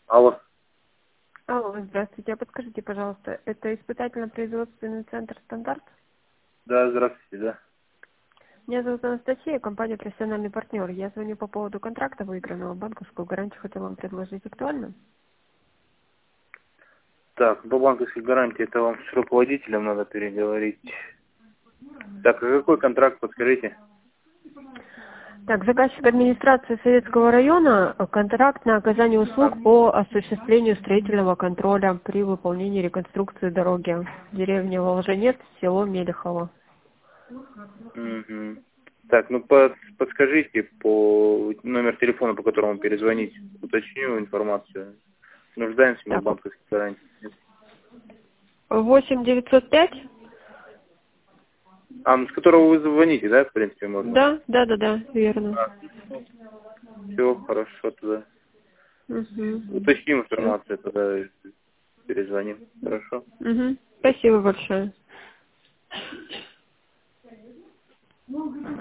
Алло. Алло, здравствуйте. А подскажите, пожалуйста, это испытательно-производственный центр «Стандарт»? Да, здравствуйте, да. Меня зовут Анастасия, компания «Профессиональный партнер». Я звоню по поводу контракта, выигранного. Банковскую гарантию хотела вам предложить. Актуально? Так, по банковской гарантии это вам с руководителем надо переговорить. Так, а какой контракт, подскажите? Так, заказчик администрации Советского района, контракт на оказание А, услуг по осуществлению строительного контроля при выполнении реконструкции дороги. Деревня Волжанец, село Мелехово. мгм. Так, ну подскажите по номер телефона, по которому перезвонить. Уточню информацию. Нуждаемся мы в Так, банковской гарантии. 8905? А, ну с которого вы звоните, да, в принципе, можно? Да, верно. Все, хорошо тогда. Угу. Уточним Все. информацию, тогда перезвоним. Хорошо? Угу. Спасибо большое.